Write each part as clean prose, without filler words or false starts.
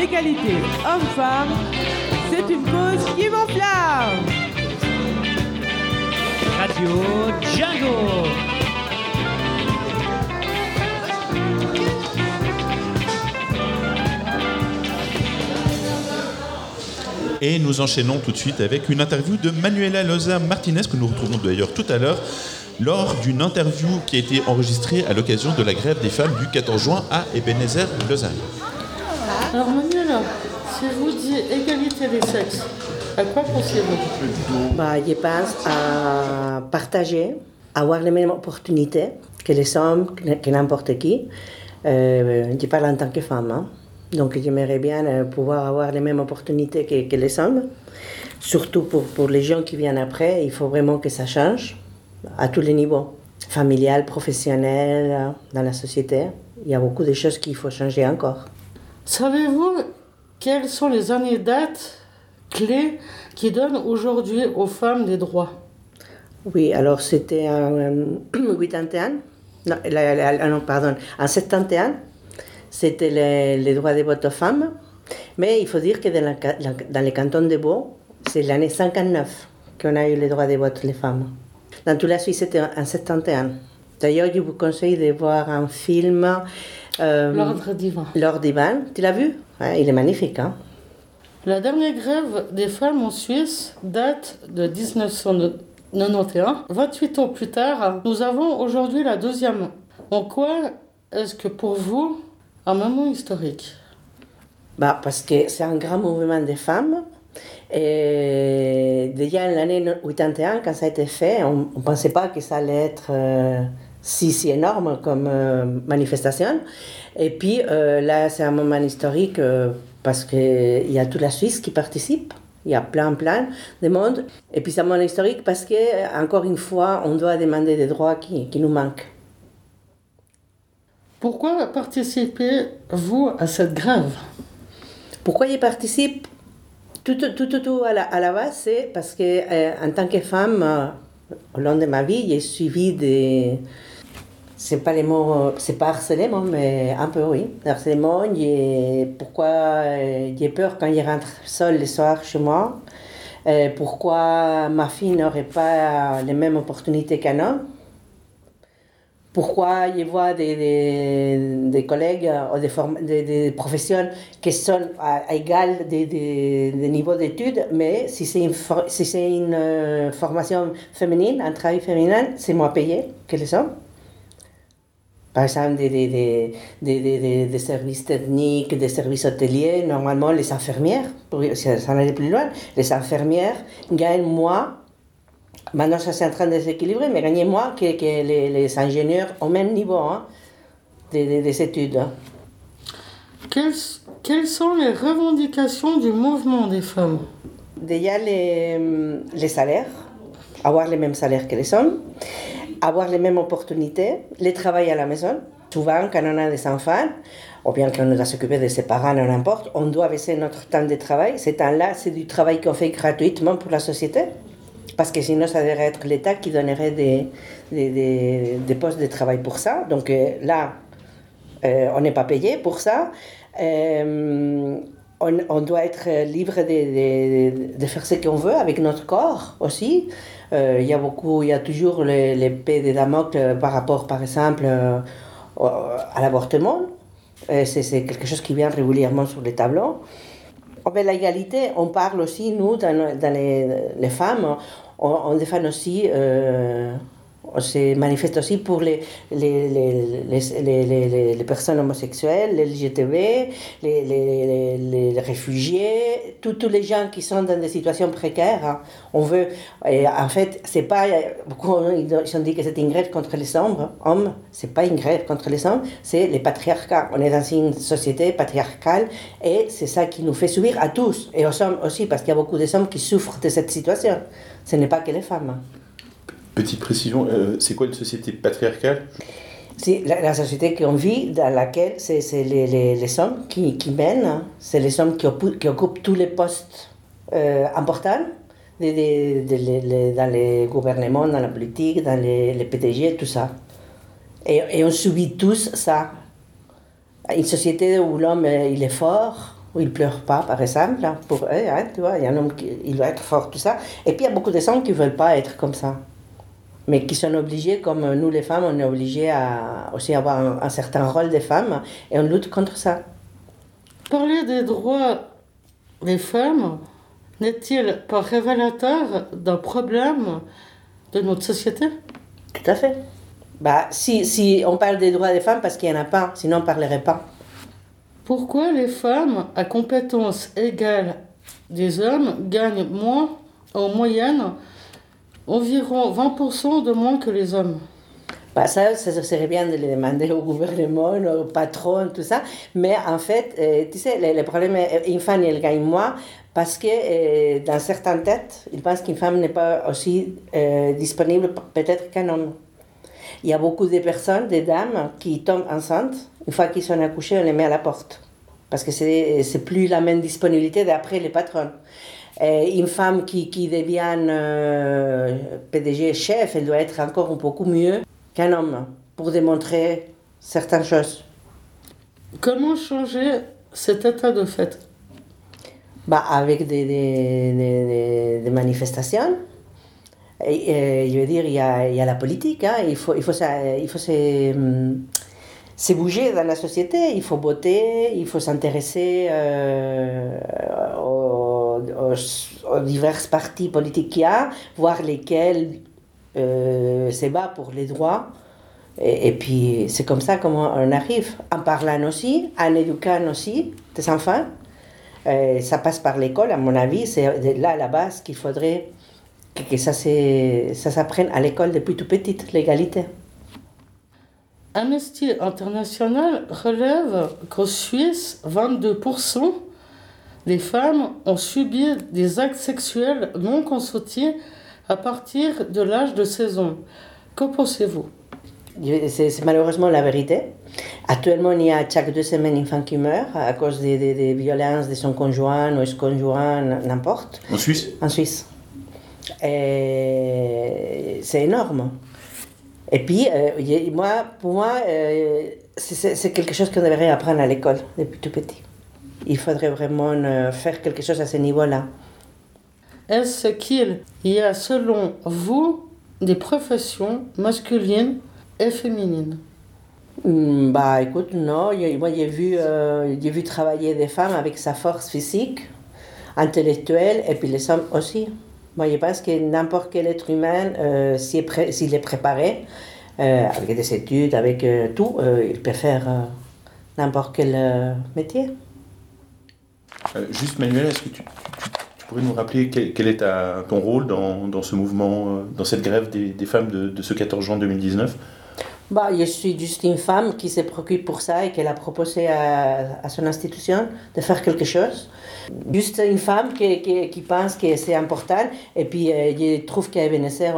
l'égalité homme-femme, c'est une cause qui m'enflamme. Radio Django. Et nous enchaînons tout de suite avec une interview de Manuela Loza Martinez, que nous retrouvons d'ailleurs tout à l'heure, lors d'une interview qui a été enregistrée à l'occasion de la grève des femmes du 14 juin à Ebenezer, Lausanne. Alors Manuela, si je vous dis égalité des sexes, à quoi pensez-vous? Je pense à partager, avoir les mêmes opportunités que les hommes, que n'importe qui. Je parle en tant que femme, hein. Donc j'aimerais bien pouvoir avoir les mêmes opportunités que les hommes. Surtout pour les gens qui viennent après, il faut vraiment que ça change à tous les niveaux. Familial, professionnel, dans la société. Il y a beaucoup de choses qu'il faut changer encore. Savez-vous quelles sont les anecdotes clés qui donnent aujourd'hui aux femmes des droits? Oui, alors c'était en 81, en 71. C'était les droits de vote aux femmes, mais il faut dire que dans les cantons de Vaud, c'est l'année 59 qu'on a eu les droits de vote les femmes. Dans toute la Suisse, c'était en 71. D'ailleurs, je vous conseille de voir un film... L'Ordre divin. L'Ordre divin, tu l'as vu? Ouais, il est magnifique, hein? La dernière grève des femmes en Suisse date de 1991. 28 ans plus tard, nous avons aujourd'hui la deuxième. En quoi est-ce que pour vous, un moment historique? Parce que c'est un grand mouvement des femmes. Et déjà en l'année 81, quand ça a été fait, on ne pensait pas que ça allait être si énorme comme manifestation. Et puis là, c'est un moment historique parce qu'il y a toute la Suisse qui participe. Il y a plein de monde. Et puis c'est un moment historique parce que, encore une fois, on doit demander des droits qui nous manquent. Pourquoi participez-vous à cette grève? Pourquoi je participe? Tout à la base, c'est parce que en tant que femme, au long de ma vie, j'ai suivi des... C'est pas les mots, c'est pas harcèlement, mais un peu oui. Harcèlement, pourquoi j'ai peur quand je rentre seule le soir chez moi? Pourquoi ma fille n'aurait pas les mêmes opportunités qu'un homme? Pourquoi je vois des collègues ou des professions qui sont à égal des niveaux d'études, mais si c'est une formation féminine, un travail féminin, c'est moins payé que les hommes. Par exemple, des services techniques, des services hôteliers, normalement les infirmières, pour s'en aller plus loin, les infirmières gagnent moins. Maintenant, ça c'est en train de s'équilibrer, mais gagnent moins que les ingénieurs au même niveau des études. Quelles sont les revendications du mouvement des femmes? Déjà, les salaires, avoir les mêmes salaires que les hommes, avoir les mêmes opportunités, le travail à la maison. Souvent, quand on a des enfants, ou bien quand on doit s'occuper de ses parents, n'importe, on doit baisser notre temps de travail. Ce temps-là, c'est du travail qu'on fait gratuitement pour la société. Parce que sinon, ça devrait être l'État qui donnerait des postes de travail pour ça. Donc là, on n'est pas payé pour ça. On doit être libre de faire ce qu'on veut avec notre corps aussi. Il y a toujours l'épée de Damoclès par rapport, par exemple, à l'avortement. C'est quelque chose qui vient régulièrement sur les tableaux. L'égalité, on parle aussi, nous, dans les femmes, on défend aussi, on se manifeste aussi pour les personnes homosexuelles, les LGTB, les réfugiés, tous les gens qui sont dans des situations précaires. Hein. On veut, en fait, c'est pas, beaucoup ils ont dit que c'était une grève contre les hommes, c'est pas une grève contre les hommes, c'est le patriarcat. On est dans une société patriarcale et c'est ça qui nous fait subir à tous, et aux hommes aussi, parce qu'il y a beaucoup de hommes qui souffrent de cette situation. Ce n'est pas que les femmes. Petite précision, c'est quoi une société patriarcale? C'est la société qu'on vit, dans laquelle c'est les hommes qui mènent, c'est les hommes qui occupent tous les postes importants dans les gouvernements, dans la politique, dans les PDG, tout ça. Et on subit tous ça. Une société où l'homme il est fort, où ils ne pleurent pas, par exemple. Pour eux, hein, tu vois, il y a un homme qui il doit être fort, tout ça. Et puis il y a beaucoup de hommes qui ne veulent pas être comme ça. Mais qui sont obligés, comme nous les femmes, on est obligés à aussi avoir un certain rôle des femmes et on lutte contre ça. Parler des droits des femmes n'est-il pas révélateur d'un problème de notre société? Tout à fait. Bah, si on parle des droits des femmes, parce qu'il n'y en a pas, sinon on ne parlerait pas. Pourquoi les femmes à compétences égales des hommes gagnent moins, en moyenne, environ 20% de moins que les hommes? Bah, ça serait bien de le demander au gouvernement, au patron, tout ça. Mais en fait, tu sais, le problème est qu'une femme, elle gagne moins parce que dans certaines têtes, ils pensent qu'une femme n'est pas aussi disponible peut-être qu'un homme. Il y a beaucoup de personnes, des dames, qui tombent enceintes. Une fois qu'ils sont accouchés, on les met à la porte. Parce que c'est plus la même disponibilité d'après les patrons. Une femme qui devient PDG, chef, elle doit être encore beaucoup mieux qu'un homme pour démontrer certaines choses. Comment changer cet état de fait? Bah, avec des manifestations. Je veux dire, il y a la politique, hein. Il faut se bouger dans la société, il faut voter, il faut s'intéresser aux divers partis politiques qu'il y a, voir lesquels se battent pour les droits. Et puis c'est comme ça qu'on arrive, en parlant aussi, en éduquant aussi des enfants. Ça passe par l'école, à mon avis, c'est là la base qu'il faudrait que ça s'apprenne à l'école depuis tout petit, l'égalité. Amnesty International relève qu'en Suisse, 22% des femmes ont subi des actes sexuels non consentis à partir de l'âge de 16 ans. Que pensez-vous? C'est malheureusement la vérité. Actuellement, il y a chaque 2 semaines une femme qui meurt à cause des violences de son conjoint ou ex-conjoint, n'importe. En Suisse? En Suisse. Et c'est énorme. Et puis, pour moi, c'est quelque chose qu'on devrait apprendre à l'école depuis tout petit. Il faudrait vraiment faire quelque chose à ce niveau-là. Est-ce qu'il y a, selon vous, des professions masculines et féminines? Bah, écoute, non. Moi, j'ai vu travailler des femmes avec sa force physique, intellectuelle, et puis les hommes aussi. Moi, je pense que n'importe quel être humain, s'il est préparé, avec des études, avec tout, il peut faire n'importe quel métier. Juste Manuel, est-ce que tu pourrais nous rappeler quel est ton rôle dans ce mouvement, dans cette grève des femmes de ce 14 juin 2019? Bah, je suis juste une femme qui se préoccupe pour ça et qu'elle a proposé à son institution de faire quelque chose. Juste une femme qui pense que c'est important. Et puis, je trouve qu'à Ebenezer,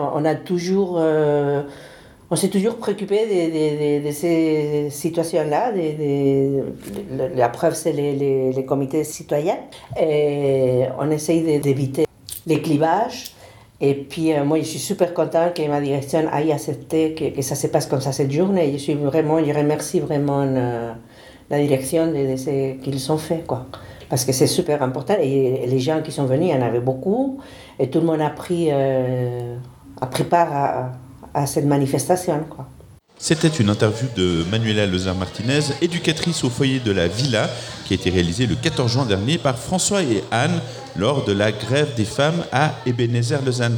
on s'est toujours préoccupé de ces situations-là. La preuve, c'est les comités citoyens. Et on essaye d'éviter les clivages. Et puis, moi, je suis super contente que ma direction ait accepté que ça se passe comme ça cette journée. Je remercie vraiment la direction de ce qu'ils ont fait, quoi. Parce que c'est super important. Et les gens qui sont venus, il y en avait beaucoup. Et tout le monde a pris part à cette manifestation, quoi. C'était une interview de Manuela Lozère-Martinez, éducatrice au foyer de la Villa, qui a été réalisée le 14 juin dernier par François et Anne lors de la grève des femmes à Ebenezer-Lausanne.